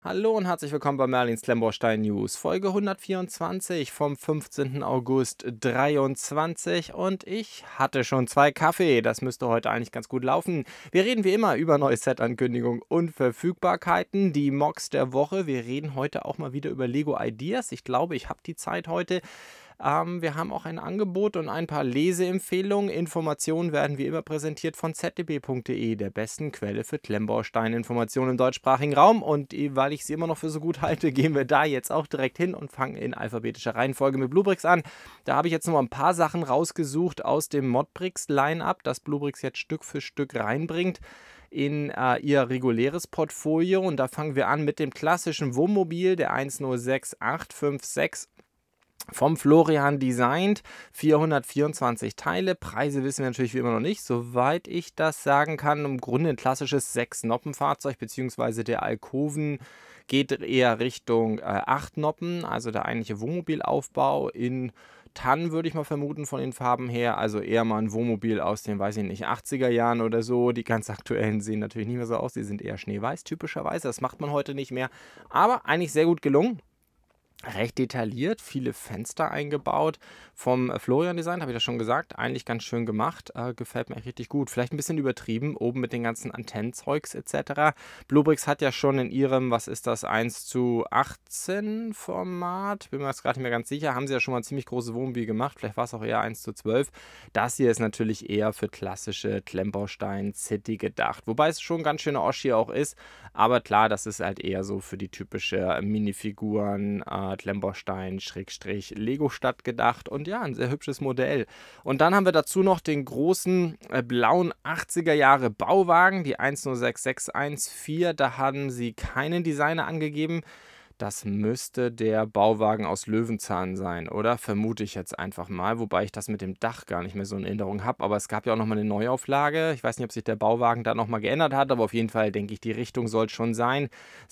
Hallo und herzlich willkommen bei Merlins Klemmbaustein News, Folge 124 vom 15. August 23 und ich hatte schon 2 Kaffee, das müsste heute eigentlich ganz gut laufen. Wir reden wie immer über neue Set-Ankündigungen und Verfügbarkeiten, die Mocks der Woche. Wir reden heute auch mal wieder über Lego Ideas. Ich glaube, ich habe die Zeit heute. Wir haben auch ein Angebot und ein paar Leseempfehlungen. Informationen werden wie immer präsentiert von zdb.de, der besten Quelle für Klemmbaustein-Informationen im deutschsprachigen Raum. Und weil ich sie immer noch für so gut halte, gehen wir da jetzt auch direkt hin und fangen in alphabetischer Reihenfolge mit Bluebricks an. Da habe ich jetzt noch mal ein paar Sachen rausgesucht aus dem Modbricks-Line-Up, das Bluebricks jetzt Stück für Stück reinbringt in ihr reguläres Portfolio. Und da fangen wir an mit dem klassischen Wohnmobil, der 106856 vom Florian designt, 424 Teile. Preise wissen wir natürlich wie immer noch nicht. Soweit ich das sagen kann, im Grunde ein klassisches 6-Noppen-Fahrzeug, beziehungsweise der Alkoven geht eher Richtung 8 Noppen, also der eigentliche Wohnmobilaufbau in Tannen, würde ich mal vermuten, von den Farben her. Also eher mal ein Wohnmobil aus den, weiß ich nicht, 80er Jahren oder so. Die ganz aktuellen sehen natürlich nicht mehr so aus. Die sind eher schneeweiß, typischerweise. Das macht man heute nicht mehr. Aber eigentlich sehr gut gelungen. Recht detailliert, viele Fenster eingebaut. Vom Florian Design, habe ich das schon gesagt, eigentlich ganz schön gemacht. Gefällt mir echt richtig gut. Vielleicht ein bisschen übertrieben, oben mit den ganzen Antennenzeugs etc. Bluebricks hat ja schon in ihrem, was ist das, 1:18 Format, bin mir jetzt gerade nicht mehr ganz sicher, haben sie ja schon mal ein ziemlich großes Wohnmobil gemacht. Vielleicht war es auch eher 1:12. Das hier ist natürlich eher für klassische Klemmbaustein City gedacht. Wobei es schon ganz schöne Oschi auch ist. Aber klar, das ist halt eher so für die typische Minifiguren, Klemmbaustein, Schrägstrich, Lego-Stadt gedacht. Und ja, ein sehr hübsches Modell. Und dann haben wir dazu noch den großen blauen 80er Jahre Bauwagen, die 106614. Da haben sie keinen Designer angegeben. Das müsste der Bauwagen aus Löwenzahn sein, oder? Vermute ich jetzt einfach mal, wobei ich das mit dem Dach gar nicht mehr so in Erinnerung habe. Aber es gab ja auch nochmal eine Neuauflage. Ich weiß nicht, ob sich der Bauwagen da nochmal geändert hat, aber auf jeden Fall denke ich, die Richtung soll schon sein.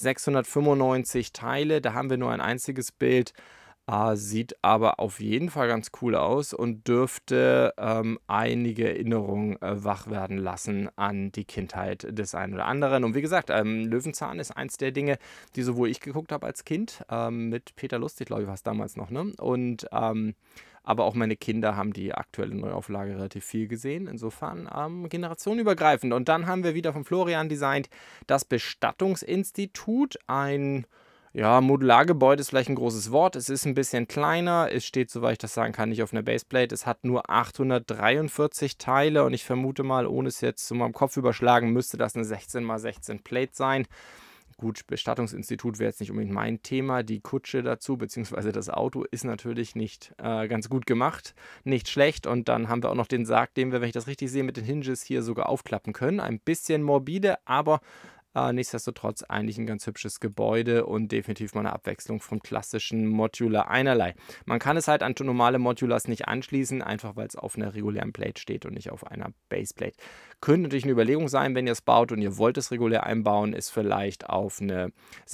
695 Teile, da haben wir nur ein einziges Bild. Sieht aber auf jeden Fall ganz cool aus und dürfte einige Erinnerungen wach werden lassen an die Kindheit des einen oder anderen. Und wie gesagt, Löwenzahn ist eins der Dinge, die sowohl ich geguckt habe als Kind, mit Peter Lustig, glaube ich, war es damals noch, ne? Und aber auch meine Kinder haben die aktuelle Neuauflage relativ viel gesehen. Insofern generationenübergreifend. Und dann haben wir wieder von Florian designt das Bestattungsinstitut, ein ja, Modulargebäude ist vielleicht ein großes Wort. Es ist ein bisschen kleiner. Es steht, soweit ich das sagen kann, nicht auf einer Baseplate. Es hat nur 843 Teile und ich vermute mal, ohne es jetzt zu meinem Kopf überschlagen, müsste das eine 16x16 Plate sein. Gut, Bestattungsinstitut wäre jetzt nicht unbedingt mein Thema. Die Kutsche dazu, beziehungsweise das Auto, ist natürlich nicht ganz gut gemacht. Nicht schlecht. Und dann haben wir auch noch den Sarg, den wir, wenn ich das richtig sehe, mit den Hinges hier sogar aufklappen können. Ein bisschen morbide, aber nichtsdestotrotz eigentlich ein ganz hübsches Gebäude und definitiv mal eine Abwechslung vom klassischen Modular einerlei. Man kann es halt an normale Modulars nicht anschließen, einfach weil es auf einer regulären Plate steht und nicht auf einer Baseplate. Könnte natürlich eine Überlegung sein, wenn ihr es baut und ihr wollt es regulär einbauen, ist vielleicht auf eine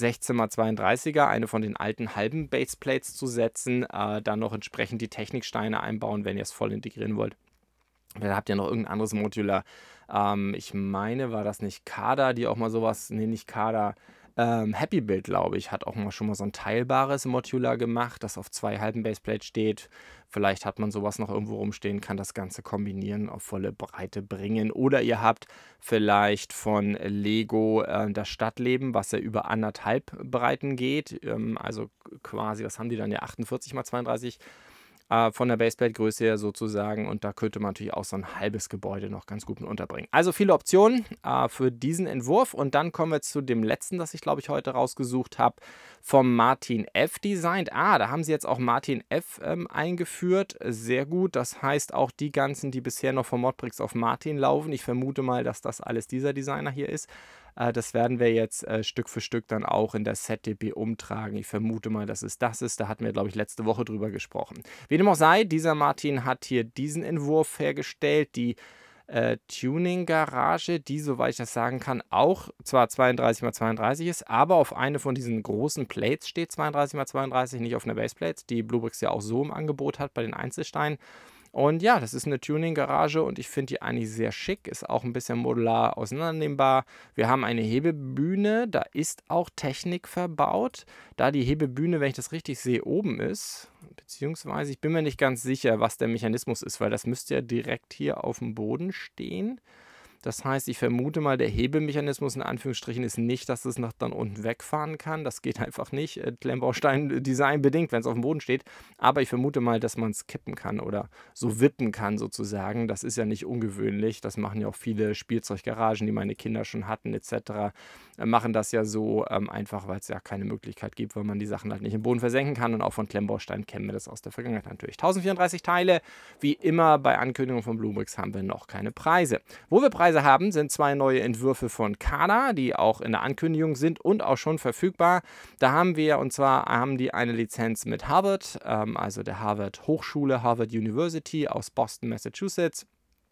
16x32er, eine von den alten halben Baseplates zu setzen, dann noch entsprechend die Techniksteine einbauen, wenn ihr es voll integrieren wollt. Da habt ihr noch irgendein anderes Modular. Ich meine, war das nicht Kada, die auch mal sowas, nee, nicht Kada, Happy Build, glaube ich, hat auch mal schon mal so ein teilbares Modular gemacht, das auf 2 halben Baseplates steht. Vielleicht hat man sowas noch irgendwo rumstehen, kann das Ganze kombinieren, auf volle Breite bringen. Oder ihr habt vielleicht von Lego das Stadtleben, was ja über 1,5 Breiten geht. Also quasi, was haben die dann ja, 48x32 von der Baseplate-Größe her sozusagen. Und da könnte man natürlich auch so ein halbes Gebäude noch ganz gut mit unterbringen. Also viele Optionen für diesen Entwurf. Und dann kommen wir zu dem letzten, das ich glaube ich heute rausgesucht habe, vom Martin F. Designt. Da haben sie jetzt auch Martin F. Eingeführt. Sehr gut. Das heißt auch die ganzen, die bisher noch von Modbricks auf Martin laufen. Ich vermute mal, dass das alles dieser Designer hier ist. Das werden wir jetzt Stück für Stück dann auch in der ZDB umtragen. Ich vermute mal, dass es das ist. Da hatten wir, glaube ich, letzte Woche drüber gesprochen. Wie dem auch sei, dieser Martin hat hier diesen Entwurf hergestellt. Die Tuning-Garage, die, soweit ich das sagen kann, auch zwar 32x32 ist, aber auf eine von diesen großen Plates steht, 32x32, nicht auf einer Baseplate, die Bluebricks ja auch so im Angebot hat bei den Einzelsteinen. Und ja, das ist eine Tuning-Garage und ich finde die eigentlich sehr schick, ist auch ein bisschen modular auseinandernehmbar. Wir haben eine Hebebühne, da ist auch Technik verbaut. Da die Hebebühne, wenn ich das richtig sehe, oben ist, beziehungsweise ich bin mir nicht ganz sicher, was der Mechanismus ist, weil das müsste ja direkt hier auf dem Boden stehen. Das heißt, ich vermute mal, der Hebemechanismus in Anführungsstrichen ist nicht, dass es nach dann unten wegfahren kann. Das geht einfach nicht. Klemmbaustein-Design bedingt, wenn es auf dem Boden steht. Aber ich vermute mal, dass man es kippen kann oder so wippen kann sozusagen. Das ist ja nicht ungewöhnlich. Das machen ja auch viele Spielzeuggaragen, die meine Kinder schon hatten etc. Machen das ja so einfach, weil es ja keine Möglichkeit gibt, weil man die Sachen halt nicht im Boden versenken kann. Und auch von Klemmbaustein kennen wir das aus der Vergangenheit natürlich. 1034 Teile. Wie immer bei Ankündigung von Bluebricks haben wir noch keine Preise. Wo wir Preise haben, sind 2 neue Entwürfe von Kada, die auch in der Ankündigung sind und auch schon verfügbar. Da haben wir, und zwar haben die eine Lizenz mit Harvard, also der Harvard Hochschule, Harvard University aus Boston, Massachusetts.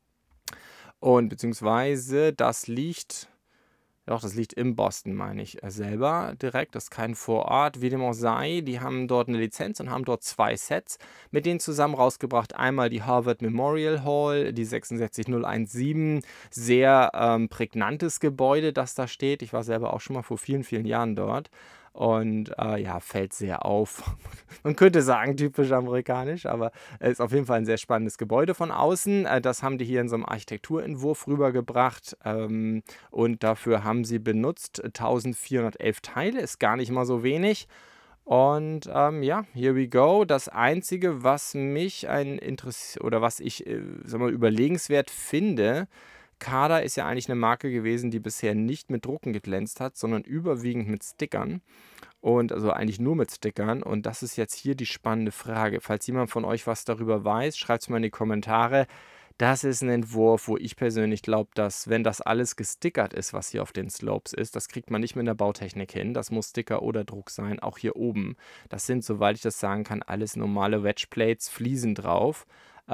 Und beziehungsweise das liegt in Boston, meine ich selber direkt. Das ist kein Vorort. Wie dem auch sei, die haben dort eine Lizenz und haben dort 2 Sets mit denen zusammen rausgebracht. Einmal die Harvard Memorial Hall, die 66017. Sehr prägnantes Gebäude, das da steht. Ich war selber auch schon mal vor vielen, vielen Jahren dort. Und ja, fällt sehr auf. Man könnte sagen, typisch amerikanisch, aber es ist auf jeden Fall ein sehr spannendes Gebäude von außen. Das haben die hier in so einem Architekturentwurf rübergebracht. Und dafür haben sie benutzt 1411 Teile, ist gar nicht mal so wenig. Und ja, here we go. Das Einzige, was mich was ich überlegenswert finde, Kada ist ja eigentlich eine Marke gewesen, die bisher nicht mit Drucken geglänzt hat, sondern überwiegend mit Stickern. Und also eigentlich nur mit Stickern. Und das ist jetzt hier die spannende Frage. Falls jemand von euch was darüber weiß, schreibt es mal in die Kommentare. Das ist ein Entwurf, wo ich persönlich glaube, dass, wenn das alles gestickert ist, was hier auf den Slopes ist, das kriegt man nicht mit der Bautechnik hin. Das muss Sticker oder Druck sein, auch hier oben. Das sind, soweit ich das sagen kann, alles normale Wedgeplates, Fliesen drauf.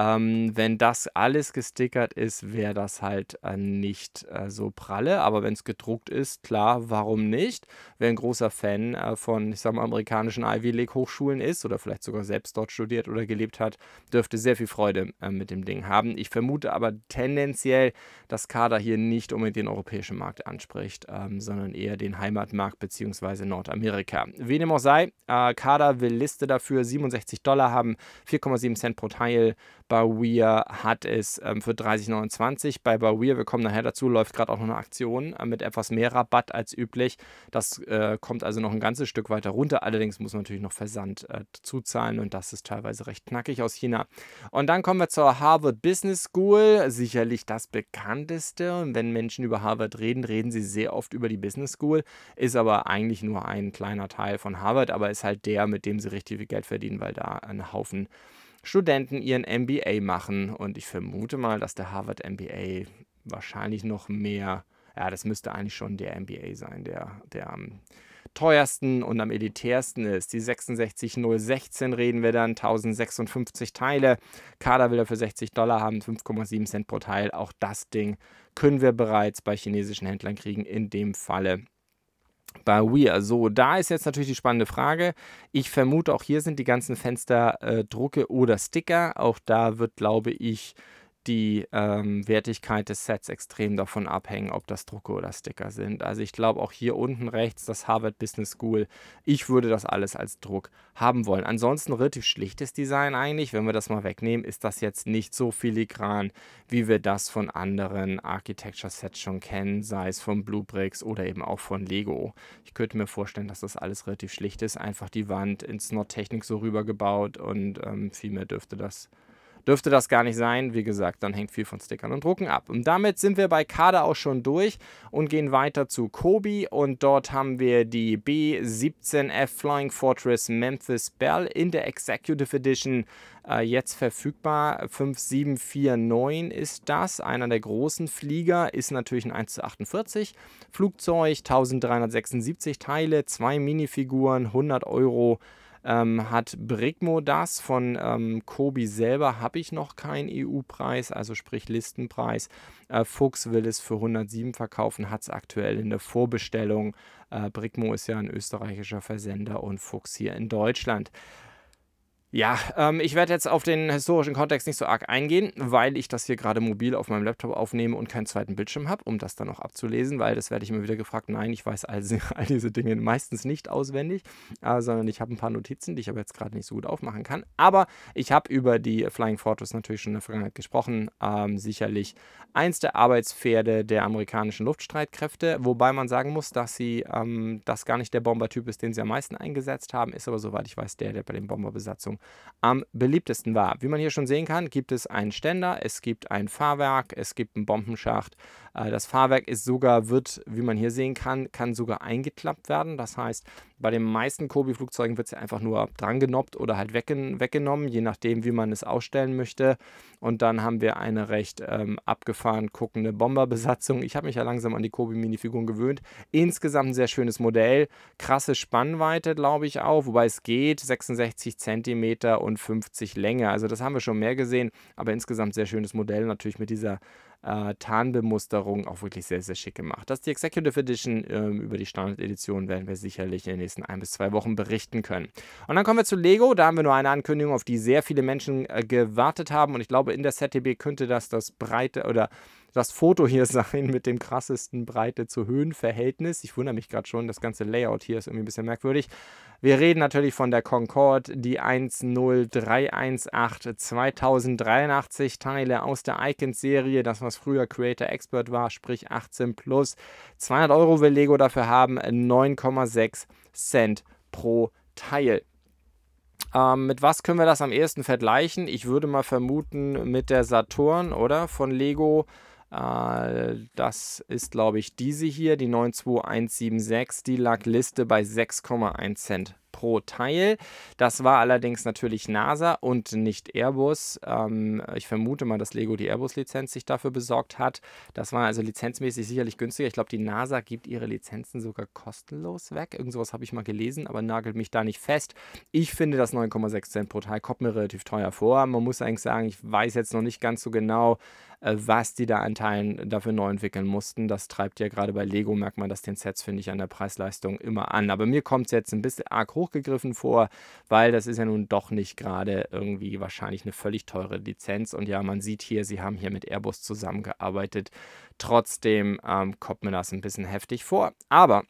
Wenn das alles gestickert ist, wäre das halt nicht so pralle. Aber wenn es gedruckt ist, klar, warum nicht? Wer ein großer Fan von, ich sag mal, amerikanischen Ivy League Hochschulen ist oder vielleicht sogar selbst dort studiert oder gelebt hat, dürfte sehr viel Freude mit dem Ding haben. Ich vermute aber tendenziell, dass Kada hier nicht unbedingt den europäischen Markt anspricht, sondern eher den Heimatmarkt bzw. Nordamerika. Wie dem auch sei, Kada will Liste dafür $67 haben, 4,7 Cent pro Teil. Bauer hat es für 30,29. Bei Bauer, wir kommen nachher dazu, läuft gerade auch noch eine Aktion mit etwas mehr Rabatt als üblich. Das kommt also noch ein ganzes Stück weiter runter. Allerdings muss man natürlich noch Versand zuzahlen und das ist teilweise recht knackig aus China. Und dann kommen wir zur Harvard Business School. Sicherlich das bekannteste. Und wenn Menschen über Harvard reden, reden sie sehr oft über die Business School. Ist aber eigentlich nur ein kleiner Teil von Harvard, aber ist halt der, mit dem sie richtig viel Geld verdienen, weil da ein Haufen Studenten ihren MBA machen. Und ich vermute mal, dass der Harvard MBA wahrscheinlich noch mehr, ja, das müsste eigentlich schon der MBA sein, der am teuersten und am elitärsten ist. Die 66016 reden wir dann, 1056 Teile. Kada will er für $60 haben, 5,7 Cent pro Teil. Auch das Ding können wir bereits bei chinesischen Händlern kriegen, in dem Falle bei Weir. So, da ist jetzt natürlich die spannende Frage. Ich vermute, auch hier sind die ganzen Fenster Drucke oder Sticker. Auch da wird, glaube ich, die Wertigkeit des Sets extrem davon abhängen, ob das Drucke oder Sticker sind. Also ich glaube auch hier unten rechts das Harvard Business School, ich würde das alles als Druck haben wollen. Ansonsten relativ schlichtes Design eigentlich. Wenn wir das mal wegnehmen, ist das jetzt nicht so filigran, wie wir das von anderen Architecture Sets schon kennen, sei es von Bluebricks oder eben auch von Lego. Ich könnte mir vorstellen, dass das alles relativ schlicht ist. Einfach die Wand in Snot-Technik so rübergebaut und viel mehr dürfte das gar nicht sein. Wie gesagt, dann hängt viel von Stickern und Drucken ab. Und damit sind wir bei Kada auch schon durch und gehen weiter zu Kobi. Und dort haben wir die B17F Flying Fortress Memphis Belle in der Executive Edition jetzt verfügbar. 5749 ist das. Einer der großen Flieger, ist natürlich ein 1:48 Flugzeug, 1376 Teile, 2 Minifiguren, 100 Euro. Hat Bricmo das. Von Kobi selber habe ich noch keinen EU-Preis, also sprich Listenpreis. Fuchs will es für 107 verkaufen, hat es aktuell in der. Bricmo ist ja ein österreichischer Versender und Fuchs hier in Deutschland. Ja, ich werde jetzt auf den historischen Kontext nicht so arg eingehen, weil ich das hier gerade mobil auf meinem Laptop aufnehme und keinen zweiten Bildschirm habe, um das dann auch abzulesen, weil das werde ich immer wieder gefragt. Nein, ich weiß all diese Dinge meistens nicht auswendig, sondern ich habe ein paar Notizen, die ich aber jetzt gerade nicht so gut aufmachen kann. Aber ich habe über die Flying Fortress natürlich schon in der Vergangenheit gesprochen. Sicherlich eins der Arbeitspferde der amerikanischen Luftstreitkräfte, wobei man sagen muss, dass sie das gar nicht der Bombertyp ist, den sie am meisten eingesetzt haben, ist aber, soweit ich weiß, der bei den Bomberbesatzungen am beliebtesten war. Wie man hier schon sehen kann, gibt es einen Ständer, es gibt ein Fahrwerk, es gibt einen Bombenschacht. Das Fahrwerk wird, wie man hier sehen kann sogar eingeklappt werden. Das heißt, bei den meisten Kobi-Flugzeugen wird es ja einfach nur drangenoppt oder halt weggenommen, je nachdem, wie man es ausstellen möchte. Und dann haben wir eine recht abgefahren guckende Bomberbesatzung. Ich habe mich ja langsam an die Kobi-Minifiguren gewöhnt. Insgesamt ein sehr schönes Modell. Krasse Spannweite, glaube ich auch, wobei es geht, 66 Zentimeter und 50 Länge. Also das haben wir schon mehr gesehen, aber insgesamt sehr schönes Modell, natürlich mit dieser Tarnbemusterung auch wirklich sehr, sehr schick gemacht. Das ist die Executive Edition. Über die Standard-Edition werden wir sicherlich in den nächsten 1 bis 2 Wochen berichten können. Und dann kommen wir zu Lego. Da haben wir nur eine Ankündigung, auf die sehr viele Menschen gewartet haben. Und ich glaube, in der ZTB könnte das Breite oder das Foto hier sein mit dem krassesten Breite zu Höhenverhältnis. Ich wundere mich gerade schon, das ganze Layout hier ist irgendwie ein bisschen merkwürdig. Wir reden natürlich von der Concorde, die 10318 2083 Teile aus der Icons-Serie, das was früher Creator Expert war, sprich 18 plus. 200 Euro will Lego dafür haben, 9,6 Cent pro Teil. Mit was können wir das am ehesten vergleichen? Ich würde mal vermuten mit der Saturn, oder? Von Lego. Das ist, glaube ich, diese hier, die 92176. Die lag Liste bei 6,1 Cent pro Teil. Das war allerdings natürlich NASA und nicht Airbus. Ich vermute mal, dass Lego die Airbus-Lizenz sich dafür besorgt hat. Das war also lizenzmäßig sicherlich günstiger. Ich glaube, die NASA gibt ihre Lizenzen sogar kostenlos weg. Irgend sowas habe ich mal gelesen, aber nagelt mich da nicht fest. Ich finde, das 9,6 Cent pro Teil kommt mir relativ teuer vor. Man muss eigentlich sagen, ich weiß jetzt noch nicht ganz so genau, was die da an Teilen dafür neu entwickeln mussten. Das treibt ja gerade bei Lego, merkt man das den Sets, finde ich, an der Preisleistung immer an. Aber mir kommt es jetzt ein bisschen arg hochgegriffen vor, weil das ist ja nun doch nicht gerade irgendwie wahrscheinlich eine völlig teure Lizenz. Und ja, man sieht hier, sie haben hier mit Airbus zusammengearbeitet. Trotzdem kommt mir das ein bisschen heftig vor. Aber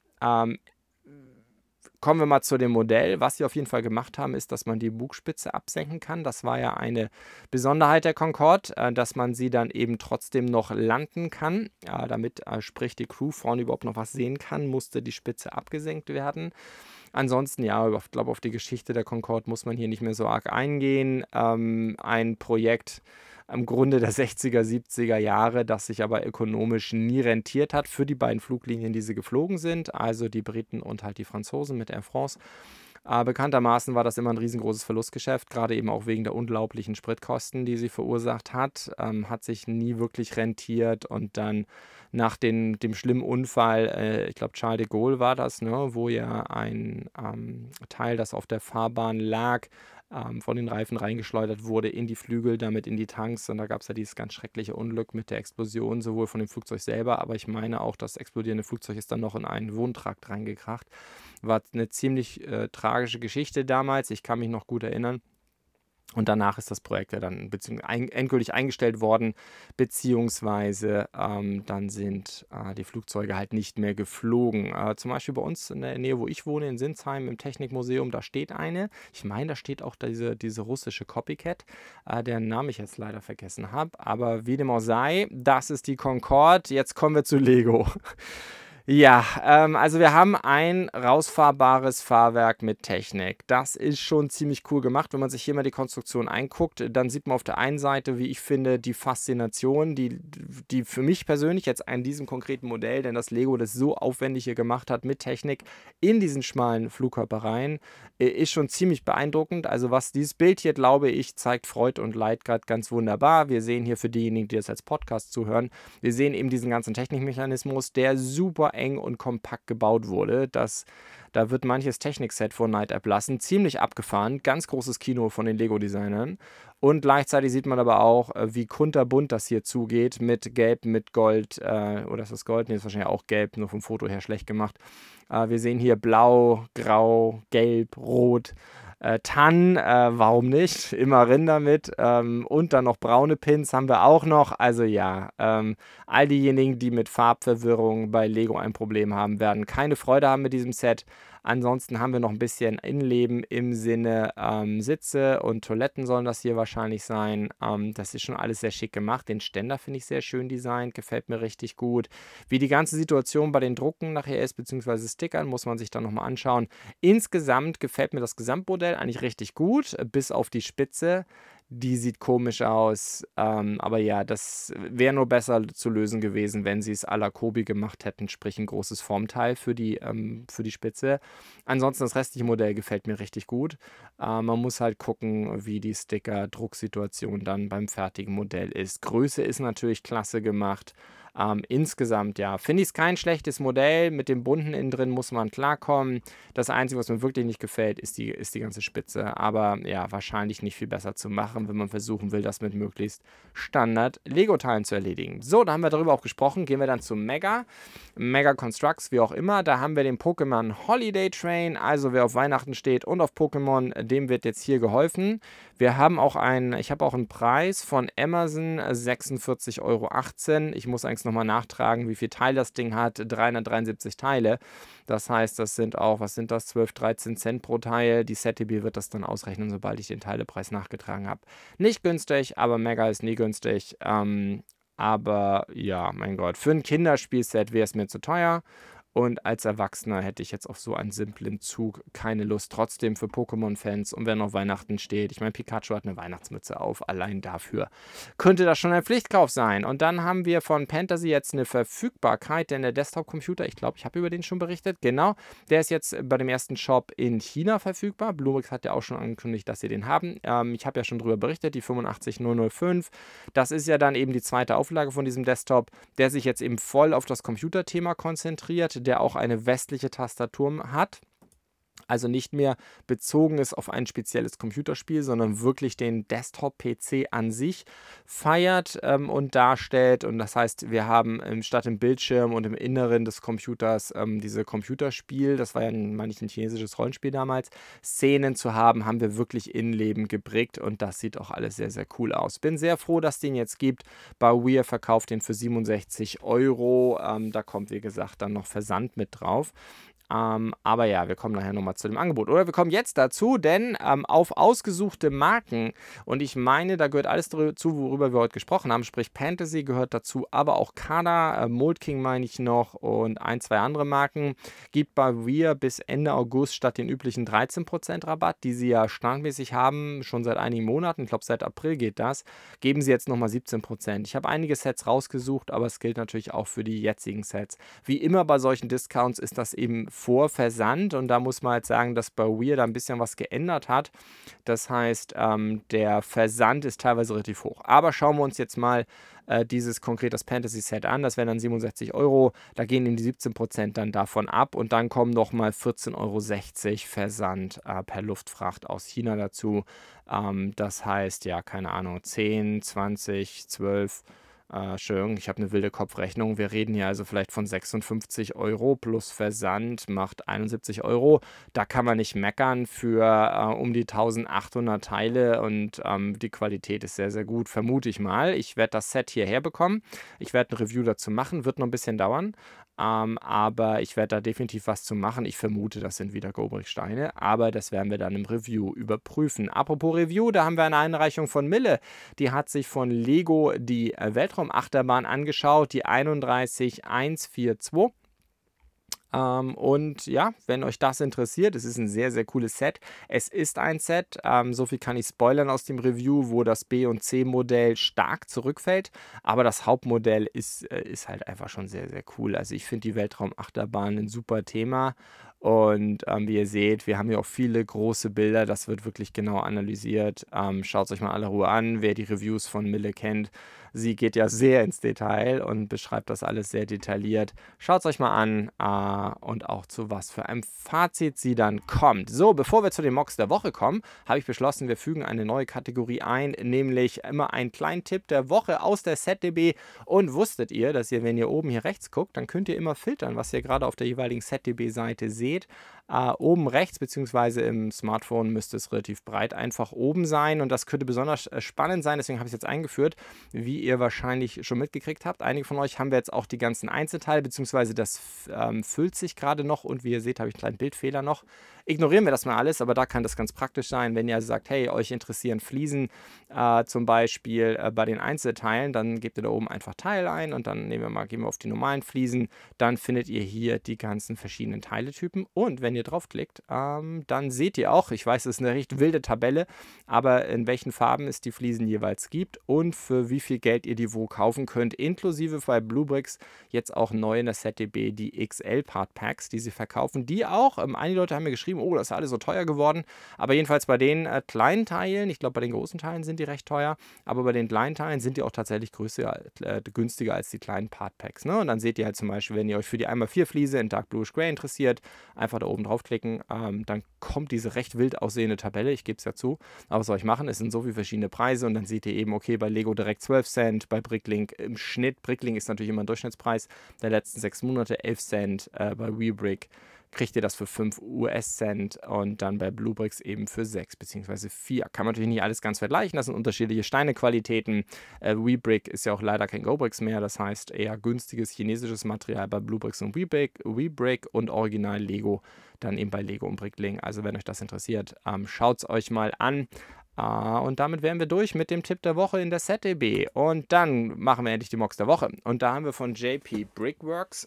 kommen wir mal zu dem Modell. Was sie auf jeden Fall gemacht haben, ist, dass man die Bugspitze absenken kann. Das war ja eine Besonderheit der Concorde, dass man sie dann eben trotzdem noch landen kann. Damit sprich die Crew vorne überhaupt noch was sehen kann, musste die Spitze abgesenkt werden. Ansonsten, ja, ich glaube, auf die Geschichte der Concorde muss man hier nicht mehr so arg eingehen. Ein Projekt im Grunde der 60er, 70er Jahre, das sich aber ökonomisch nie rentiert hat für die beiden Fluglinien, die sie geflogen sind, also die Briten und halt die Franzosen mit Air France. Bekanntermaßen war das immer ein riesengroßes Verlustgeschäft, gerade eben auch wegen der unglaublichen Spritkosten, die sie verursacht hat. Hat sich nie wirklich rentiert und dann nach dem schlimmen Unfall, ich glaube Charles de Gaulle war das, ne, wo ja ein Teil, das auf der Fahrbahn lag, von den Reifen reingeschleudert wurde in die Flügel, damit in die Tanks. Und da gab es ja dieses ganz schreckliche Unglück mit der Explosion, sowohl von dem Flugzeug selber, aber ich meine auch, das explodierende Flugzeug ist dann noch in einen Wohntrakt reingekracht. War eine ziemlich tragische Geschichte damals, ich kann mich noch gut erinnern. Und danach ist das Projekt ja dann endgültig eingestellt worden, beziehungsweise dann sind die Flugzeuge halt nicht mehr geflogen. Zum Beispiel bei uns in der Nähe, wo ich wohne, in Sinsheim im Technikmuseum, da steht eine. Ich meine, da steht auch diese russische Copycat, deren Namen ich jetzt leider vergessen habe. Aber wie dem auch sei, das ist die Concorde. Jetzt kommen wir zu Lego. Ja, also wir haben ein rausfahrbares Fahrwerk mit Technik. Das ist schon ziemlich cool gemacht. Wenn man sich hier mal die Konstruktion anguckt, dann sieht man auf der einen Seite, wie ich finde, die Faszination, die für mich persönlich jetzt an diesem konkreten Modell, denn das Lego das so aufwendig hier gemacht hat mit Technik in diesen schmalen Flugkörpereien, ist schon ziemlich beeindruckend. Also was dieses Bild hier, glaube ich, zeigt Freud und Leid gerade ganz wunderbar. Wir sehen hier für diejenigen, die das als Podcast zuhören, wir sehen eben diesen ganzen Technikmechanismus, der super eng und kompakt gebaut wurde. Da wird manches Technikset von Night App lassen. Ziemlich abgefahren. Ganz großes Kino von den Lego-Designern. Und gleichzeitig sieht man aber auch, wie kunterbunt das hier zugeht. Mit Gelb, mit Gold. Oder ist das Gold? Nee, ist wahrscheinlich auch Gelb, nur vom Foto her schlecht gemacht. Wir sehen hier Blau, Grau, Gelb, Rot. TAN, warum nicht? Immer rein damit. Und dann noch braune Pins haben wir auch noch. Also ja, all diejenigen, die mit Farbverwirrung bei Lego ein Problem haben, werden keine Freude haben mit diesem Set. Ansonsten haben wir noch ein bisschen Innenleben im Sinne Sitze und Toiletten sollen das hier wahrscheinlich sein. Das ist schon alles sehr schick gemacht. Den Ständer finde ich sehr schön designt, gefällt mir richtig gut. Wie die ganze Situation bei den Drucken nachher ist, beziehungsweise Stickern, muss man sich dann nochmal anschauen. Insgesamt gefällt mir das Gesamtmodell eigentlich richtig gut, bis auf die Spitze. Die sieht komisch aus, aber ja, das wäre nur besser zu lösen gewesen, wenn sie es à la Kobi gemacht hätten, sprich ein großes Formteil für die Spitze. Ansonsten das restliche Modell gefällt mir richtig gut. Man muss halt gucken, wie die Sticker-Drucksituation dann beim fertigen Modell ist. Größe ist natürlich klasse gemacht. Insgesamt, ja, finde ich es kein schlechtes Modell. Mit dem bunten innen drin muss man klarkommen. Das Einzige, was mir wirklich nicht gefällt, ist die ganze Spitze. Aber ja, wahrscheinlich nicht viel besser zu machen, wenn man versuchen will, das mit möglichst Standard-Lego-Teilen zu erledigen. So, da haben wir darüber auch gesprochen. Gehen wir dann zu Mega Constructs, wie auch immer. Da haben wir den Pokémon Holiday Train. Also wer auf Weihnachten steht und auf Pokémon, dem wird jetzt hier geholfen. Ich habe auch einen Preis von Amazon, 46,18 €. Ich muss eigentlich nochmal nachtragen, wie viele Teile das Ding hat. 373 Teile. Das heißt, das sind auch, was sind das, 12, 13 Cent pro Teil. Die ZTB wird das dann ausrechnen, sobald ich den Teilepreis nachgetragen habe. Nicht günstig, aber Mega ist nie günstig. Aber ja, mein Gott, für ein Kinderspielset wäre es mir zu teuer. Und als Erwachsener hätte ich jetzt auf so einen simplen Zug keine Lust. Trotzdem für Pokémon-Fans und wer noch Weihnachten steht. Ich meine, Pikachu hat eine Weihnachtsmütze auf. Allein dafür könnte das schon ein Pflichtkauf sein. Und dann haben wir von Fantasy jetzt eine Verfügbarkeit, denn der Desktop-Computer, ich glaube, ich habe über den schon berichtet. Genau, der ist jetzt bei dem ersten Shop in China verfügbar. Bluebricks hat ja auch schon angekündigt, dass sie den haben. Ich habe ja schon darüber berichtet, die 85005. Das ist ja dann eben die zweite Auflage von diesem Desktop, der sich jetzt eben voll auf das Computerthema konzentriert, der auch eine westliche Tastatur hat. Also nicht mehr bezogen ist auf ein spezielles Computerspiel, sondern wirklich den Desktop-PC an sich feiert und darstellt. Und das heißt, wir haben statt im Bildschirm und im Inneren des Computers diese Computerspiel, das war ja meine ich, ein chinesisches Rollenspiel damals, Szenen zu haben, haben wir wirklich Innenleben gebrickt und das sieht auch alles sehr, sehr cool aus. Bin sehr froh, dass es den jetzt gibt. Bei Weir verkauft den für 67 Euro. Da kommt, wie gesagt, dann noch Versand mit drauf. Aber ja, wir kommen nachher nochmal zu dem Angebot. Oder wir kommen jetzt dazu, denn auf ausgesuchte Marken, und ich meine, da gehört alles dazu, worüber wir heute gesprochen haben, sprich Fantasy gehört dazu, aber auch Kada, Mold King meine ich noch und ein, zwei andere Marken, gibt bei Weir bis Ende August statt den üblichen 13% Rabatt, die sie ja standardmäßig haben, schon seit einigen Monaten, ich glaube seit April geht das, geben sie jetzt nochmal 17%. Ich habe einige Sets rausgesucht, aber es gilt natürlich auch für die jetzigen Sets. Wie immer bei solchen Discounts ist das eben vor Versand und da muss man halt sagen, dass bei Weir da ein bisschen was geändert hat. Das heißt, der Versand ist teilweise relativ hoch. Aber schauen wir uns jetzt mal dieses konkret das Fantasy-Set an. Das wären dann 67 Euro. Da gehen eben die 17% dann davon ab und dann kommen nochmal 14,60 € Versand per Luftfracht aus China dazu. Das heißt, ja, keine Ahnung, 10, 20, 12. Entschuldigung, ich habe eine wilde Kopfrechnung. Wir reden hier also vielleicht von 56 Euro plus Versand macht 71 Euro. Da kann man nicht meckern für um die 1800 Teile und die Qualität ist sehr, sehr gut, vermute ich mal. Ich werde das Set hierher bekommen. Ich werde ein Review dazu machen, wird noch ein bisschen dauern. Aber ich werde da definitiv was zu machen. Ich vermute, das sind wieder Gobrich-Steine, aber das werden wir dann im Review überprüfen. Apropos Review, da haben wir eine Einreichung von Mille. Die hat sich von Lego die Weltraumachterbahn angeschaut, die 31142. Und ja, wenn euch das interessiert, es ist ein sehr, sehr cooles Set. Es ist ein Set, so viel kann ich spoilern aus dem Review, wo das B- und C-Modell stark zurückfällt. Aber das Hauptmodell ist halt einfach schon sehr, sehr cool. Also ich finde die Weltraumachterbahn ein super Thema. Und wie ihr seht, wir haben hier auch viele große Bilder. Das wird wirklich genau analysiert. Schaut es euch mal alle Ruhe an, wer die Reviews von Mille kennt. Sie geht ja sehr ins Detail und beschreibt das alles sehr detailliert. Schaut es euch mal an und auch zu was für einem Fazit sie dann kommt. So, bevor wir zu den Mocks der Woche kommen, habe ich beschlossen, wir fügen eine neue Kategorie ein, nämlich immer einen kleinen Tipp der Woche aus der ZDB. Und wusstet ihr, dass ihr, wenn ihr oben hier rechts guckt, dann könnt ihr immer filtern, was ihr gerade auf der jeweiligen ZDB-Seite seht. Oben rechts, beziehungsweise im Smartphone müsste es relativ breit einfach oben sein. Und das könnte besonders spannend sein, deswegen habe ich es jetzt eingeführt. Wie ihr wahrscheinlich schon mitgekriegt habt, einige von euch haben wir jetzt auch die ganzen Einzelteile, beziehungsweise das füllt sich gerade noch. Und wie ihr seht, habe ich einen kleinen Bildfehler noch. Ignorieren wir das mal alles, aber da kann das ganz praktisch sein, wenn ihr sagt, hey, euch interessieren Fliesen zum Beispiel bei den Einzelteilen, dann gebt ihr da oben einfach Teil ein und dann gehen wir auf die normalen Fliesen. Dann findet ihr hier die ganzen verschiedenen Teiletypen und wenn ihr draufklickt, dann seht ihr auch, ich weiß, es ist eine recht wilde Tabelle, aber in welchen Farben es die Fliesen jeweils gibt und für wie viel Geld ihr die wo kaufen könnt, inklusive bei Bluebricks jetzt auch neu in der ZDB die XL Part Packs, die sie verkaufen, die auch, einige Leute haben mir geschrieben, oh, das ist alles so teuer geworden, aber jedenfalls bei den kleinen Teilen, ich glaube bei den großen Teilen sind die recht teuer, aber bei den kleinen Teilen sind die auch tatsächlich günstiger als die kleinen Part Packs. Ne? Und dann seht ihr halt zum Beispiel, wenn ihr euch für die 1x4 Fliese in Dark Bluish Gray interessiert, einfach da oben draufklicken, dann kommt diese recht wild aussehende Tabelle, ich gebe es ja zu, aber was soll ich machen, es sind so viele verschiedene Preise und dann seht ihr eben, okay, bei Lego direkt 12 Cent, bei Bricklink im Schnitt, Bricklink ist natürlich immer ein Durchschnittspreis der letzten 6 Monate, 11 Cent, bei WeBrick kriegt ihr das für 5 US-Cent und dann bei Bluebricks eben für 6 bzw. 4. Kann man natürlich nicht alles ganz vergleichen, das sind unterschiedliche Steinequalitäten. WeBrick ist ja auch leider kein GoBricks mehr, das heißt eher günstiges chinesisches Material bei Bluebricks und WeBrick und Original Lego dann eben bei Lego und Bricklink. Also wenn euch das interessiert, schaut es euch mal an. Und damit wären wir durch mit dem Tipp der Woche in der ZDB. Und dann machen wir endlich die Mocks der Woche. Und da haben wir von JP Brickworks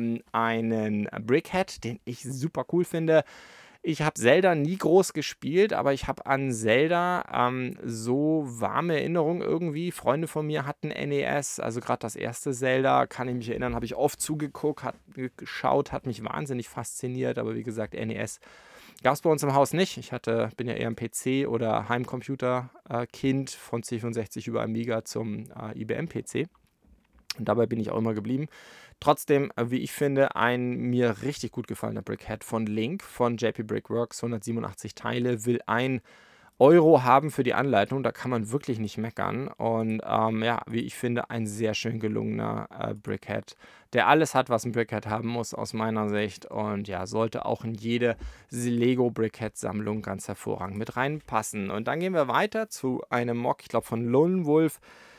einen Brickhead, den ich super cool finde. Ich habe Zelda nie groß gespielt, aber ich habe an Zelda so warme Erinnerungen irgendwie. Freunde von mir hatten NES, also gerade das erste Zelda, kann ich mich erinnern, habe ich oft geschaut, hat mich wahnsinnig fasziniert. Aber wie gesagt, NES gab es bei uns im Haus nicht. Bin ja eher ein PC- oder Heimcomputer-Kind von C64 über Amiga zum IBM-PC. Und dabei bin ich auch immer geblieben. Trotzdem, wie ich finde, ein mir richtig gut gefallener Brickhead von Link, von JP Brickworks, 187 Teile, will 1 Euro haben für die Anleitung. Da kann man wirklich nicht meckern. Und wie ich finde, ein sehr schön gelungener Brickhead, der alles hat, was ein Brickhead haben muss, aus meiner Sicht. Und ja, sollte auch in jede Lego Brickhead-Sammlung ganz hervorragend mit reinpassen. Und dann gehen wir weiter zu einem Mock, ich glaube von Lone Wolf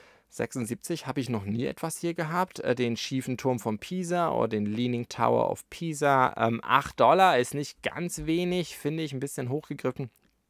76 habe ich noch nie etwas hier gehabt. Den schiefen Turm von Pisa oder den Leaning Tower of Pisa. $8 ist nicht ganz wenig, finde ich ein bisschen hochgegriffen.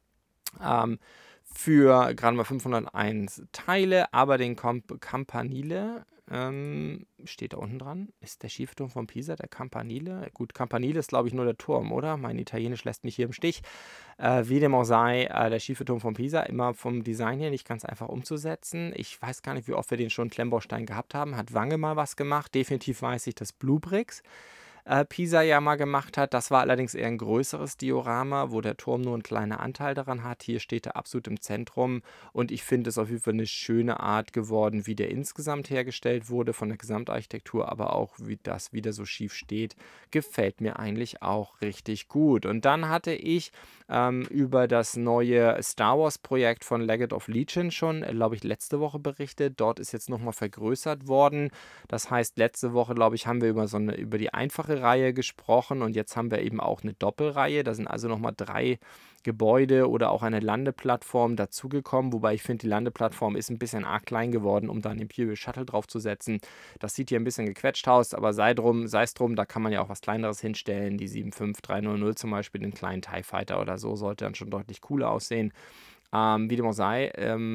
Für gerade mal 501 Teile, aber den Campanile, steht da unten dran, ist der schiefe Turm von Pisa der Campanile? Gut, Campanile ist glaube ich nur der Turm, oder? Mein Italienisch lässt mich hier im Stich. Wie dem auch sei, der schiefe Turm von Pisa, immer vom Design her nicht ganz einfach umzusetzen. Ich weiß gar nicht, wie oft wir den schon Klemmbaustein gehabt haben. Hat Wange mal was gemacht. Definitiv weiß ich, dass Bluebricks Pisa ja mal gemacht hat. Das war allerdings eher ein größeres Diorama, wo der Turm nur einen kleinen Anteil daran hat. Hier steht er absolut im Zentrum und ich finde es auf jeden Fall eine schöne Art geworden, wie der insgesamt hergestellt wurde, von der Gesamtarchitektur, aber auch wie das wieder so schief steht, gefällt mir eigentlich auch richtig gut. Und dann hatte ich über das neue Star Wars Projekt von Legacy of Legion schon, glaube ich, letzte Woche berichtet. Dort ist jetzt nochmal vergrößert worden. Das heißt, letzte Woche, glaube ich, haben wir über die einfache Reihe gesprochen und jetzt haben wir eben auch eine Doppelreihe. Da sind also nochmal 3 Gebäude oder auch eine Landeplattform dazugekommen, wobei ich finde, die Landeplattform ist ein bisschen arg klein geworden, um da einen Imperial Shuttle draufzusetzen. Das sieht hier ein bisschen gequetscht aus, aber sei es drum, da kann man ja auch was Kleineres hinstellen. Die 75300 zum Beispiel, den kleinen TIE Fighter oder so, sollte dann schon deutlich cooler aussehen. Wie dem auch sei,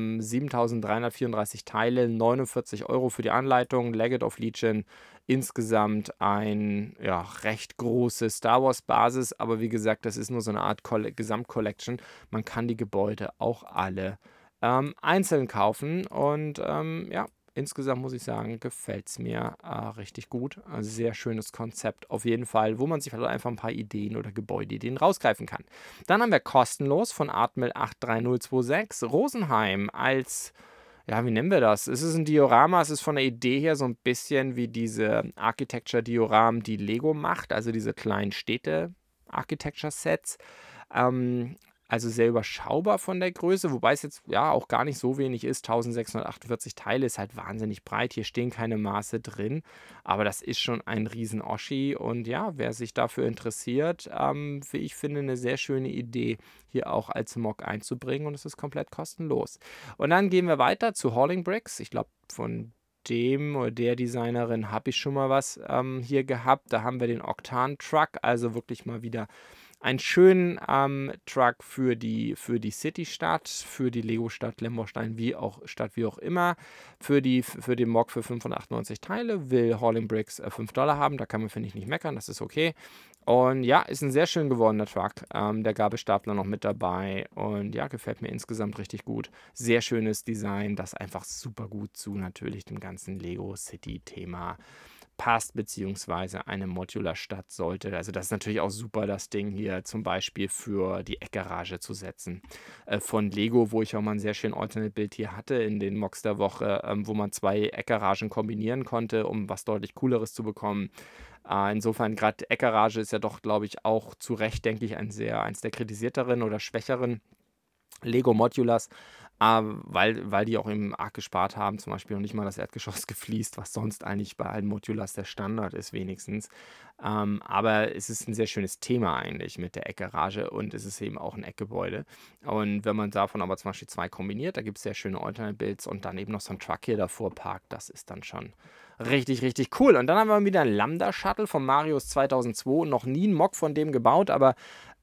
7.334 Teile, 49 Euro für die Anleitung, Legacy of Legion, insgesamt ein recht großes Star Wars Basis, aber wie gesagt, das ist nur so eine Art Gesamtcollection. Man kann die Gebäude auch alle einzeln kaufen und insgesamt muss ich sagen, gefällt es mir richtig gut. Also sehr schönes Konzept auf jeden Fall, wo man sich vielleicht einfach ein paar Ideen oder Gebäudeideen rausgreifen kann. Dann haben wir kostenlos von Artmill 83026 Rosenheim als, wie nennen wir das? Es ist ein Diorama, es ist von der Idee her so ein bisschen wie diese Architecture-Dioramen, die Lego macht, also diese kleinen Städte-Architecture-Sets. Also sehr überschaubar von der Größe, wobei es jetzt ja auch gar nicht so wenig ist. 1648 Teile ist halt wahnsinnig breit. Hier stehen keine Maße drin, aber das ist schon ein Riesen-Oschi. Und ja, wer sich dafür interessiert, wie ich finde, eine sehr schöne Idee, hier auch als Mock einzubringen, und es ist komplett kostenlos. Und dann gehen wir weiter zu Hauling Bricks. Ich glaube, von dem oder der Designerin habe ich schon mal was hier gehabt. Da haben wir den Octan Truck, also wirklich mal wieder einen schönen Truck für die City-Stadt, für die Lego-Stadt Lemberstein, wie auch immer. Für den Mock für 598 Teile will Hauling Bricks $5 haben. Da kann man, finde ich, nicht meckern, das ist okay. Und ja, ist ein sehr schön gewordener Truck. Der Gabelstapler noch mit dabei. Und ja, gefällt mir insgesamt richtig gut. Sehr schönes Design, das einfach super gut zu natürlich dem ganzen Lego City-Thema passt, beziehungsweise eine Modular-Stadt sollte. Also das ist natürlich auch super, das Ding hier zum Beispiel für die Eckgarage zu setzen. Von Lego, wo ich auch mal ein sehr schönes Alternate-Bild hier hatte in den Mocks der Woche, wo man zwei Eckgaragen kombinieren konnte, um was deutlich Cooleres zu bekommen. Insofern, gerade Eckgarage ist ja doch, glaube ich, auch zu Recht, denke ich, eins der kritisierteren oder schwächeren Lego Modulars, weil die auch eben arg gespart haben, zum Beispiel noch nicht mal das Erdgeschoss gefliest, was sonst eigentlich bei allen Modulars der Standard ist wenigstens. Aber es ist ein sehr schönes Thema eigentlich mit der Eckgarage, und es ist eben auch ein Eckgebäude. Und wenn man davon aber zum Beispiel zwei kombiniert, da gibt es sehr schöne Alternate-Builds und dann eben noch so ein Truck hier davor parkt, das ist dann schon richtig, richtig cool. Und dann haben wir wieder einen Lambda-Shuttle von Marius 2002, noch nie einen Mock von dem gebaut, aber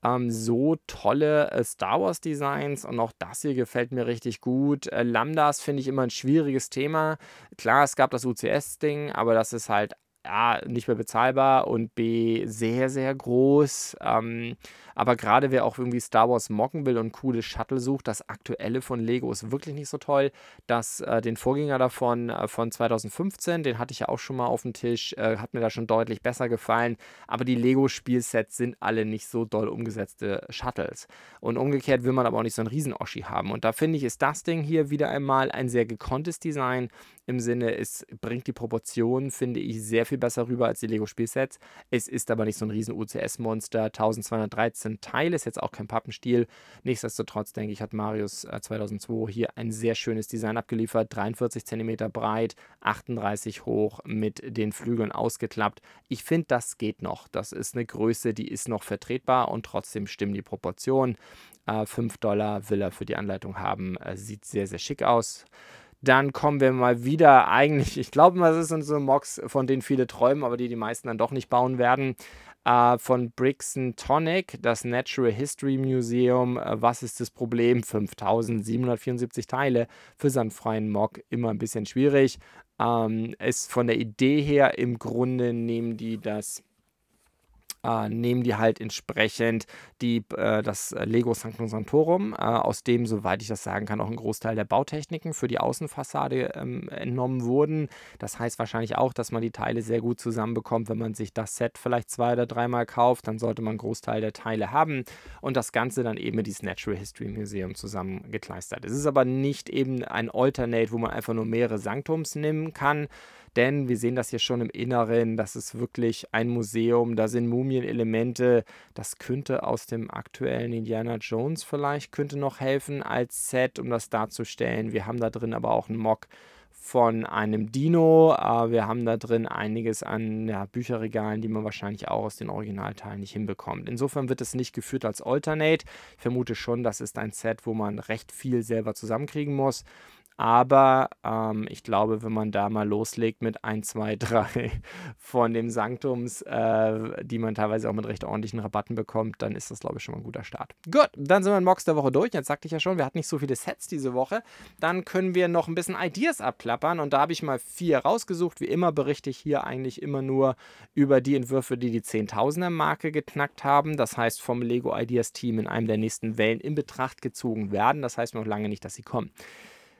so tolle Star Wars Designs, und auch das hier gefällt mir richtig gut. Lambdas finde ich immer ein schwieriges Thema. Klar, es gab das UCS-Ding, aber das ist halt A, nicht mehr bezahlbar und B, sehr, sehr groß. Aber gerade wer auch irgendwie Star Wars mocken will und coole Shuttle sucht, das aktuelle von Lego ist wirklich nicht so toll. Den Vorgänger davon von 2015, den hatte ich ja auch schon mal auf dem Tisch, hat mir da schon deutlich besser gefallen. Aber die Lego-Spielsets sind alle nicht so doll umgesetzte Shuttles. Und umgekehrt will man aber auch nicht so einen Riesen-Oschi haben. Und da finde ich, ist das Ding hier wieder einmal ein sehr gekonntes Design. Im Sinne, es bringt die Proportionen, finde ich, sehr viel besser rüber als die Lego-Spielsets. Es ist aber nicht so ein riesen UCS-Monster. 1213 Teile, ist jetzt auch kein Pappenstiel. Nichtsdestotrotz, denke ich, hat Marius 2002 hier ein sehr schönes Design abgeliefert. 43 cm breit, 38 hoch, mit den Flügeln ausgeklappt. Ich finde, das geht noch. Das ist eine Größe, die ist noch vertretbar, und trotzdem stimmen die Proportionen. $5 will er für die Anleitung haben. Sieht sehr, sehr schick aus. Dann kommen wir mal wieder eigentlich, ich glaube mal, das sind so Mocks, von denen viele träumen, aber die meisten dann doch nicht bauen werden. Von Brixton Tonic, das Natural History Museum. Was ist das Problem? 5774 Teile für so einen freien Mock, immer ein bisschen schwierig. Ist von der Idee her im Grunde nehmen die halt entsprechend das Lego Sanctum Sanctorum, aus dem, soweit ich das sagen kann, auch ein Großteil der Bautechniken für die Außenfassade entnommen wurden. Das heißt wahrscheinlich auch, dass man die Teile sehr gut zusammenbekommt. Wenn man sich das Set vielleicht 2- oder dreimal kauft, dann sollte man einen Großteil der Teile haben, und das Ganze dann eben mit diesem Natural History Museum zusammengekleistert. Es ist aber nicht eben ein Alternate, wo man einfach nur mehrere Sanktums nehmen kann. Denn wir sehen das hier schon im Inneren, das ist wirklich ein Museum, da sind Mumienelemente, das könnte aus dem aktuellen Indiana Jones vielleicht, könnte noch helfen als Set, um das darzustellen. Wir haben da drin aber auch einen Mock von einem Dino, wir haben da drin einiges an Bücherregalen, die man wahrscheinlich auch aus den Originalteilen nicht hinbekommt. Insofern wird es nicht geführt als Alternate. Ich vermute schon, das ist ein Set, wo man recht viel selber zusammenkriegen muss. Aber ich glaube, wenn man da mal loslegt mit 1, 2, 3 von den Sanktums, die man teilweise auch mit recht ordentlichen Rabatten bekommt, dann ist das, glaube ich, schon mal ein guter Start. Gut, dann sind wir in Mocks der Woche durch. Jetzt sagte ich ja schon, wir hatten nicht so viele Sets diese Woche. Dann können wir noch ein bisschen Ideas abklappern, und da habe ich mal 4 rausgesucht. Wie immer berichte ich hier eigentlich immer nur über die Entwürfe, die 10.000er-Marke geknackt haben. Das heißt, vom Lego Ideas Team in einem der nächsten Wellen in Betracht gezogen werden. Das heißt noch lange nicht, dass sie kommen.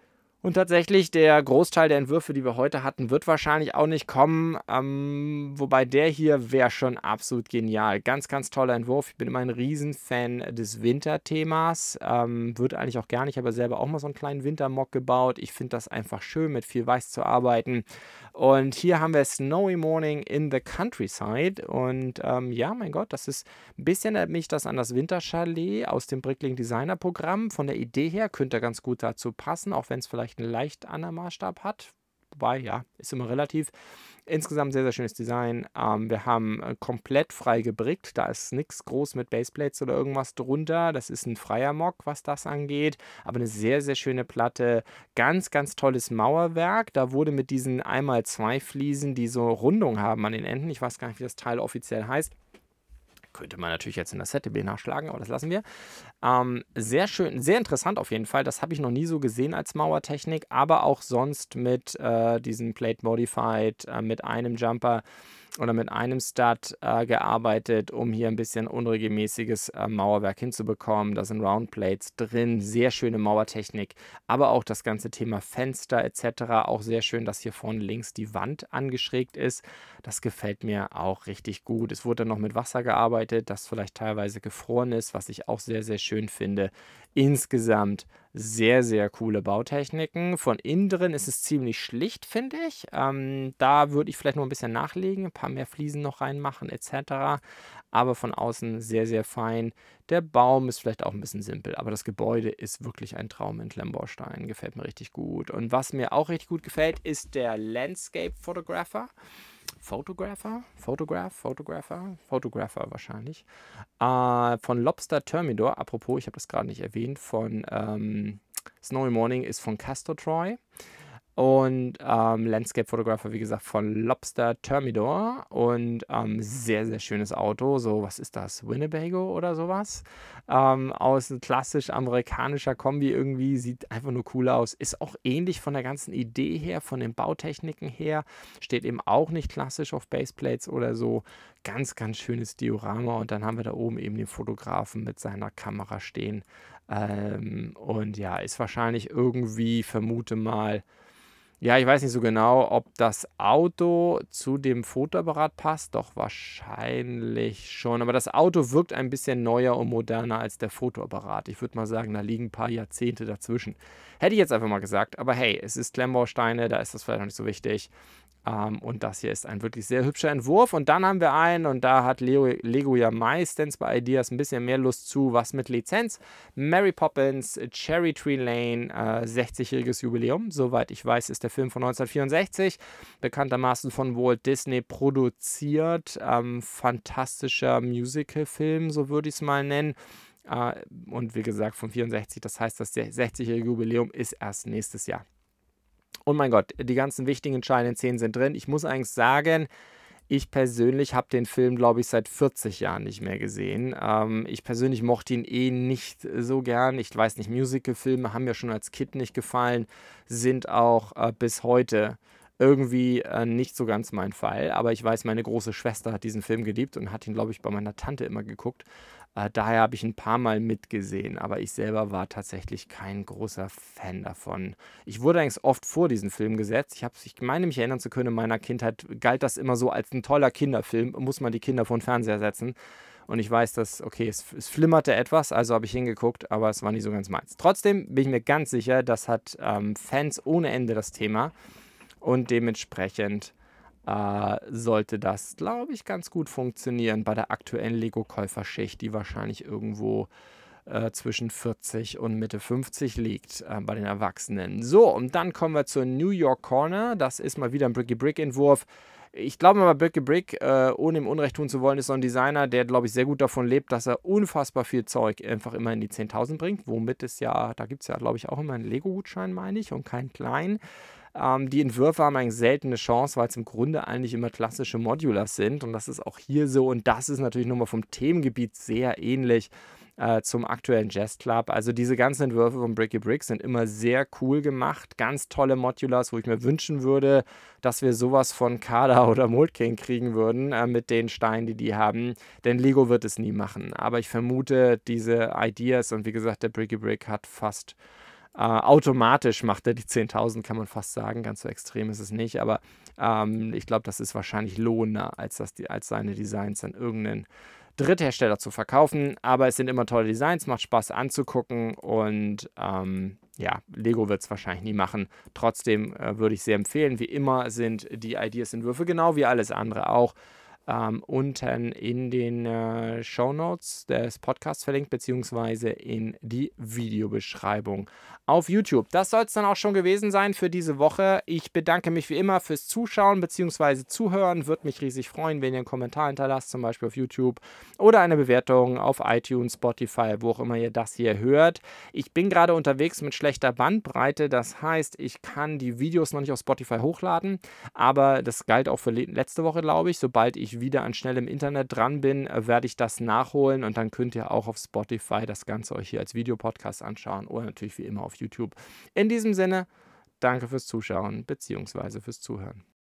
Und tatsächlich, der Großteil der Entwürfe, die wir heute hatten, wird wahrscheinlich auch nicht kommen. Wobei der hier wäre schon absolut genial. Ganz, ganz toller Entwurf. Ich bin immer ein Riesenfan des Winterthemas. Würde eigentlich auch gerne. Ich habe ja selber auch mal so einen kleinen Wintermock gebaut. Ich finde das einfach schön, mit viel Weiß zu arbeiten. Und hier haben wir Snowy Morning in the Countryside. Und ja, mein Gott, das ist ein bisschen erinnert mich das an das Winterchalet aus dem Brickling Designer Programm. Von der Idee her könnte er ganz gut dazu passen, auch wenn es vielleicht einen leicht anderen Maßstab hat. Wobei, ja, ist immer relativ. Insgesamt sehr, sehr schönes Design. Wir haben komplett frei gebrickt. Da ist nichts groß mit Baseplates oder irgendwas drunter. Das ist ein freier Mock, was das angeht. Aber eine sehr, sehr schöne Platte. Ganz, ganz tolles Mauerwerk. Da wurde mit diesen 1x2 Fliesen, die so Rundung haben an den Enden, ich weiß gar nicht, wie das Teil offiziell heißt, könnte man natürlich jetzt in der ZDB nachschlagen, aber das lassen wir. Sehr schön, sehr interessant auf jeden Fall. Das habe ich noch nie so gesehen als Mauertechnik, aber auch sonst mit diesen Plate Modified, mit einem Jumper oder mit einem Stud gearbeitet, um hier ein bisschen unregelmäßiges Mauerwerk hinzubekommen. Da sind Roundplates drin, sehr schöne Mauertechnik, aber auch das ganze Thema Fenster etc. Auch sehr schön, dass hier vorne links die Wand angeschrägt ist. Das gefällt mir auch richtig gut. Es wurde dann noch mit Wasser gearbeitet, das vielleicht teilweise gefroren ist, was ich auch sehr, sehr schön finde. Insgesamt sehr, sehr coole Bautechniken. Von innen drin ist es ziemlich schlicht, finde ich. Da würde ich vielleicht noch ein bisschen nachlegen, ein paar mehr Fliesen noch reinmachen etc. Aber von außen sehr, sehr fein. Der Baum ist vielleicht auch ein bisschen simpel, aber das Gebäude ist wirklich ein Traum in Klemmbaustein. Gefällt mir richtig gut. Und was mir auch richtig gut gefällt, ist der Landscape Photographer. Photographer wahrscheinlich. Von Lobster Thermidor, apropos, ich habe das gerade nicht erwähnt, von Snowy Morning ist von Castor Troy. Und Landscape Photographer, wie gesagt, von Lobster Thermidor. Und sehr, sehr schönes Auto. So, was ist das? Winnebago oder sowas? Aus ein klassisch amerikanischer Kombi irgendwie. Sieht einfach nur cool aus. Ist auch ähnlich von der ganzen Idee her, von den Bautechniken her. Steht eben auch nicht klassisch auf Baseplates oder so. Ganz, ganz schönes Diorama. Und dann haben wir da oben eben den Fotografen mit seiner Kamera stehen. Und ja, ist wahrscheinlich irgendwie, vermute mal, ja, ich weiß nicht so genau, ob das Auto zu dem Fotoapparat passt. Doch wahrscheinlich schon. Aber das Auto wirkt ein bisschen neuer und moderner als der Fotoapparat. Ich würde mal sagen, da liegen ein paar Jahrzehnte dazwischen. Hätte ich jetzt einfach mal gesagt. Aber hey, es ist Klemmbausteine, da ist das vielleicht noch nicht so wichtig. Und das hier ist ein wirklich sehr hübscher Entwurf. Und dann haben wir einen, und da hat Lego ja meistens bei Ideas ein bisschen mehr Lust zu, was mit Lizenz. Mary Poppins, Cherry Tree Lane, 60-jähriges Jubiläum. Soweit ich weiß, ist der Film von 1964. Bekanntermaßen von Walt Disney produziert. Fantastischer Musical-Film, so würde ich es mal nennen. Und wie gesagt, von 64, das heißt, das 60-jährige Jubiläum ist erst nächstes Jahr. Und mein Gott, die ganzen wichtigen entscheidenden Szenen sind drin. Ich muss eigentlich sagen, ich persönlich habe den Film, glaube ich, seit 40 Jahren nicht mehr gesehen. Ich persönlich mochte ihn nicht so gern. Ich weiß nicht, Musical-Filme haben mir schon als Kind nicht gefallen, sind auch bis heute irgendwie nicht so ganz mein Fall. Aber ich weiß, meine große Schwester hat diesen Film geliebt und hat ihn, glaube ich, bei meiner Tante immer geguckt. Daher habe ich ein paar Mal mitgesehen, aber ich selber war tatsächlich kein großer Fan davon. Ich wurde eigentlich oft vor diesen Film gesetzt. Ich meine mich erinnern zu können, in meiner Kindheit galt das immer so als ein toller Kinderfilm, muss man die Kinder vor den Fernseher setzen. Und ich weiß, dass, okay, es flimmerte etwas, also habe ich hingeguckt, aber es war nicht so ganz meins. Trotzdem bin ich mir ganz sicher, das hat Fans ohne Ende, das Thema. Und dementsprechend sollte das, glaube ich, ganz gut funktionieren bei der aktuellen Lego-Käuferschicht, die wahrscheinlich irgendwo zwischen 40 und Mitte 50 liegt bei den Erwachsenen. So, und dann kommen wir zur New York Corner. Das ist mal wieder ein Bricky-Brick-Entwurf. Ich glaube mal, Bricky Brick, ohne ihm Unrecht tun zu wollen, ist so ein Designer, der, glaube ich, sehr gut davon lebt, dass er unfassbar viel Zeug einfach immer in die 10.000 bringt. Womit es ja, da gibt es ja, glaube ich, auch immer einen Lego-Gutschein, meine ich, und keinen kleinen. Die Entwürfe haben eigentlich selten eine Chance, weil es im Grunde eigentlich immer klassische Modulars sind. Und das ist auch hier so. Und das ist natürlich nochmal vom Themengebiet sehr ähnlich zum aktuellen Jazz Club. Also diese ganzen Entwürfe von Bricky Brick sind immer sehr cool gemacht. Ganz tolle Modulars, wo ich mir wünschen würde, dass wir sowas von Kada oder Moltking kriegen würden mit den Steinen, die haben. Denn Lego wird es nie machen. Aber ich vermute, diese Ideas und wie gesagt, der Bricky Brick hat fast automatisch macht er die 10.000, kann man fast sagen. Ganz so extrem ist es nicht, aber ich glaube, das ist wahrscheinlich lohnender, als seine Designs an irgendeinen Dritthersteller zu verkaufen. Aber es sind immer tolle Designs, macht Spaß anzugucken und ja, Lego wird es wahrscheinlich nie machen. Trotzdem würde ich sehr empfehlen. Wie immer sind die Ideas-Entwürfe genau wie alles andere auch unten in den Shownotes des Podcasts verlinkt, beziehungsweise in die Videobeschreibung auf YouTube. Das soll es dann auch schon gewesen sein für diese Woche. Ich bedanke mich wie immer fürs Zuschauen bzw. Zuhören. Würde mich riesig freuen, wenn ihr einen Kommentar hinterlasst, zum Beispiel auf YouTube oder eine Bewertung auf iTunes, Spotify, wo auch immer ihr das hier hört. Ich bin gerade unterwegs mit schlechter Bandbreite. Das heißt, ich kann die Videos noch nicht auf Spotify hochladen, aber das galt auch für letzte Woche, glaube ich. Sobald ich wieder an schnellem Internet dran bin, werde ich das nachholen und dann könnt ihr auch auf Spotify das Ganze euch hier als Videopodcast anschauen oder natürlich wie immer auf YouTube. In diesem Sinne, danke fürs Zuschauen bzw. fürs Zuhören.